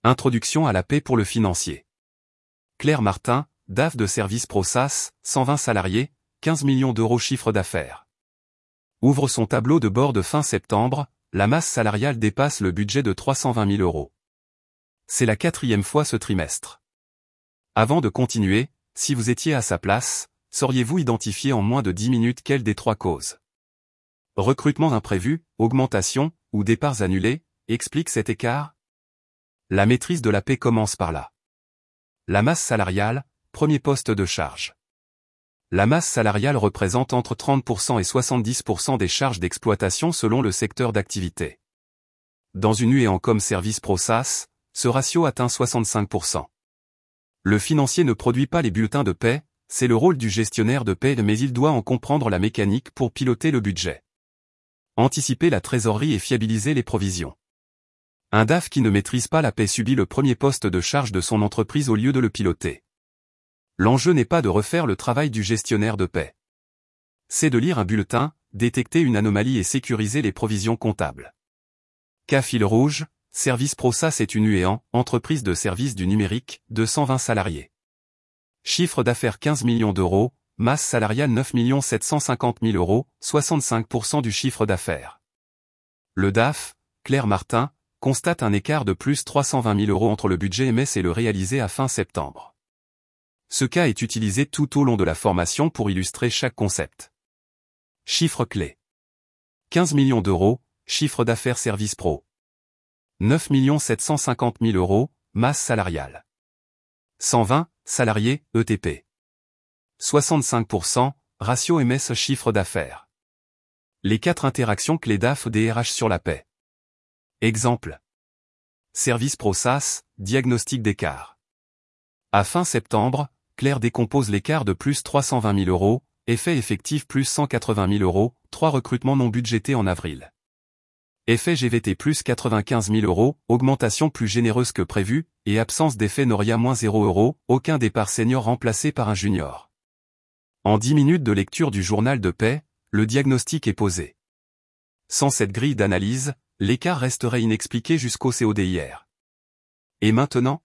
Introduction à la paix pour le financier. Claire Martin, DAF de Service ProSas, 120 salariés, 15 millions d'euros chiffre d'affaires. Ouvre son tableau de bord de fin septembre, la masse salariale dépasse le budget de 320 000 euros. C'est la 4e fois ce trimestre. Avant de continuer, si vous étiez à sa place, sauriez-vous identifier en moins de 10 minutes quelle des 3 causes? Recrutement imprévu, augmentation, ou départs annulés, explique cet écart? La maîtrise de la paix commence par là. La masse salariale, premier poste de charge. La masse salariale représente entre 30% et 70% des charges d'exploitation selon le secteur d'activité. Dans une UE comme Service ProSas, ce ratio atteint 65%. Le financier ne produit pas les bulletins de paie, c'est le rôle du gestionnaire de paie mais il doit en comprendre la mécanique pour piloter le budget. Anticiper la trésorerie et fiabiliser les provisions. Un DAF qui ne maîtrise pas la paie subit le premier poste de charge de son entreprise au lieu de le piloter. L'enjeu n'est pas de refaire le travail du gestionnaire de paie. C'est de lire un bulletin, détecter une anomalie et sécuriser les provisions comptables. Cas fil rouge, Service ProSas est une UE, entreprise de services du numérique, de 120 salariés. Chiffre d'affaires 15 millions d'euros, masse salariale 9 750 000 euros, 65% du chiffre d'affaires. Le DAF, Claire Martin, constate un écart de plus 320 000 euros entre le budget émis et le réalisé à fin septembre. Ce cas est utilisé tout au long de la formation pour illustrer chaque concept. Chiffre clé. 15 millions d'euros, chiffre d'affaires Service Pro. 9 750 000 euros, masse salariale. 120, salariés, ETP. 65%, ratio MS chiffre d'affaires. Les 4 interactions clés DAF DRH sur la paie. Exemple. Service ProSas, diagnostic d'écart. À fin septembre, Claire décompose l'écart de plus 320 000 euros, effet effectif plus 180 000 euros, 3 recrutements non budgétés en avril. Effet GVT plus 95 000 euros, augmentation plus généreuse que prévu, et absence d'effet Noria moins 0 euros, aucun départ senior remplacé par un junior. En 10 minutes de lecture du journal de paie, le diagnostic est posé. Sans cette grille d'analyse, l'écart resterait inexpliqué jusqu'au CODIR. Et maintenant?